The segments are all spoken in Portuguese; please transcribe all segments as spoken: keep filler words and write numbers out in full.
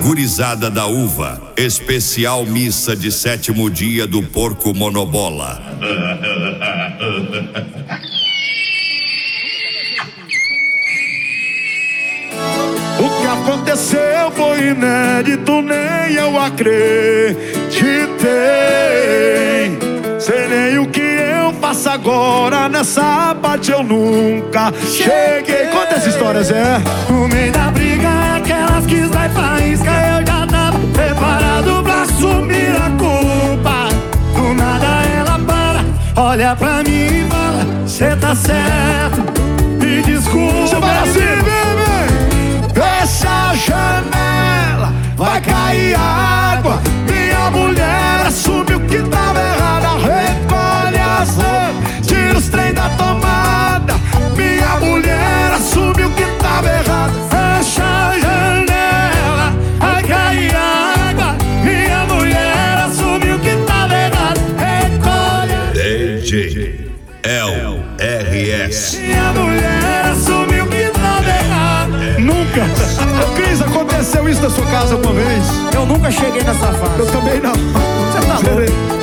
Gurizada da Uva, especial missa de sétimo dia do porco monobola. O que aconteceu foi inédito, nem eu acreditei. Sei nem o que eu faço agora, nessa parte eu nunca cheguei. Conta essa história, Zé. No meio da briga, aquelas que sai faísca, eu já tava preparado pra assumir a culpa. Do nada ela para, olha pra mim e fala: cê tá certo, me desculpa. Você vai assim, bebê. Fecha a janela, vai cair água. Minha mulher assume o que tava errado. Recolhe as roupas, tira os trem da tomada. Minha mulher assume o que tava errado. Fecha a janela, vai cair água. Minha mulher assume o que tava errado. Recolhe. D J L R S. Minha mulher assume o que tava errado. Nunca. Ô, Cris, aconteceu isso na sua casa uma vez? Eu nunca cheguei nessa fase. Eu também não. Você tá louco?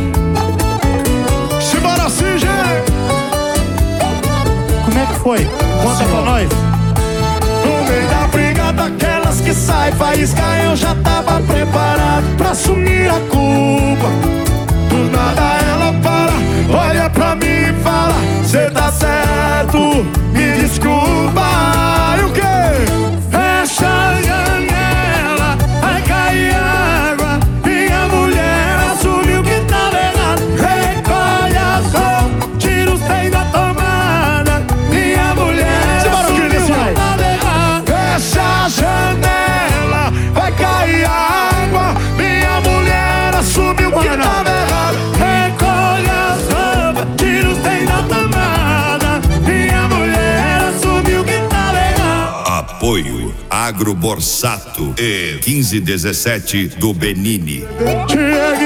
Simbora assim, gente. Como é que foi? Conta pra nós. No meio da briga daquelas que sai faísca, eu já tava preparado pra assumir a culpa. Do nada ela para, olha pra mim e fala: cê tá certo, me desculpa. E o quê? Fecha a janela, vai cair água. Minha mulher assume o que tava errado. Recolhe as roupas, tira os trem da tomada. Minha mulher assume o que tava errado. Fecha a janela, vai cair água. Minha mulher assume o que tava errado. Recolhe as roupas, tira os trem da tomada. Minha mulher assume o que tava errado. Apoio Agro Borsato e quinze dezessete do Benini. Chega